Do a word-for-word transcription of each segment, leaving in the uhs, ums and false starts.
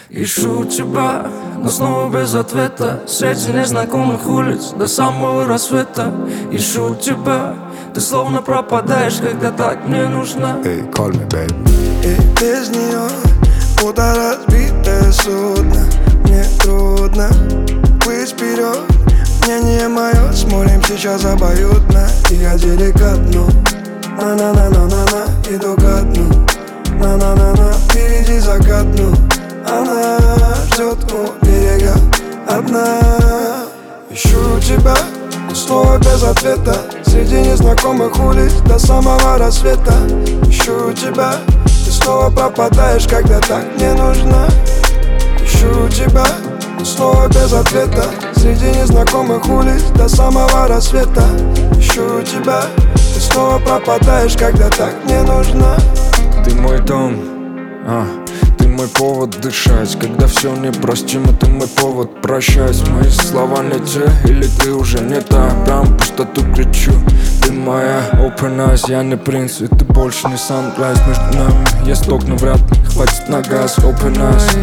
Ищу тебя, но снова без ответа. Среди незнакомых улиц до самого рассвета. Ищу тебя, ты словно пропадаешь, когда так мне нужна. Hey, call me, baby. И без нее будто разбитое судно. Мне трудно быть вперед. Мнение мое с морем сейчас обоюдно. И я деликатно на-на-на-на-на-на иду ко дну. На-на-на-на, впереди закат, ну. Она ждет у берега одна. Ищу тебя, но снова без ответа. Среди незнакомых улиц до самого рассвета. Ищу тебя, ты снова пропадаешь, когда так мне нужна. Ищу тебя, но снова без ответа. Среди незнакомых улиц до самого рассвета. Ищу тебя, ты снова пропадаешь, когда так мне нужна. Ты мой дом, а, ты мой повод дышать. Когда все непростимо, ты мой повод прощать. Мои слова не те, или ты уже не та. Прям пустоту кричу. Ты моя open eyes, я не принц, и ты больше не sunrise. Между нами есть окна, вряд ли хватит на газ. Open eyes,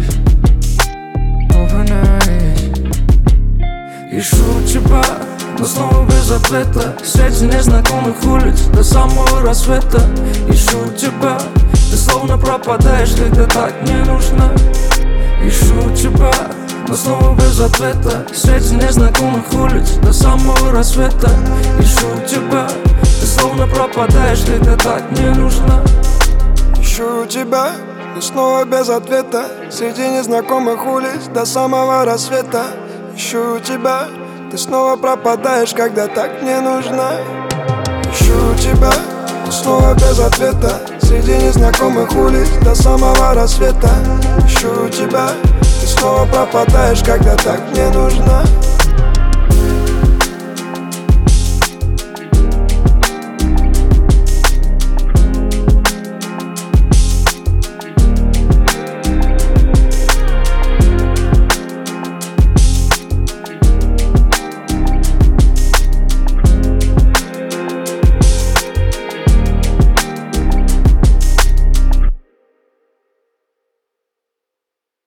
open eyes. Ищу тебя, но снова без ответа. Среди незнакомых улиц до самого рассвета. Ищу тебя, ты словно пропадаешь, когда так мне нужна. Ищу тебя, но снова без ответа. Среди незнакомых улиц до самого рассвета. Ищу тебя, ты словно пропадаешь, когда так мне нужна. Ищу тебя, но снова без ответа. Среди незнакомых улиц до самого рассвета. Ищу тебя, ты снова пропадаешь, когда так мне нужна. Ищу тебя, но снова без ответа. Среди незнакомых улиц до самого рассвета. Ищу тебя, ты снова пропадаешь, когда так мне нужна.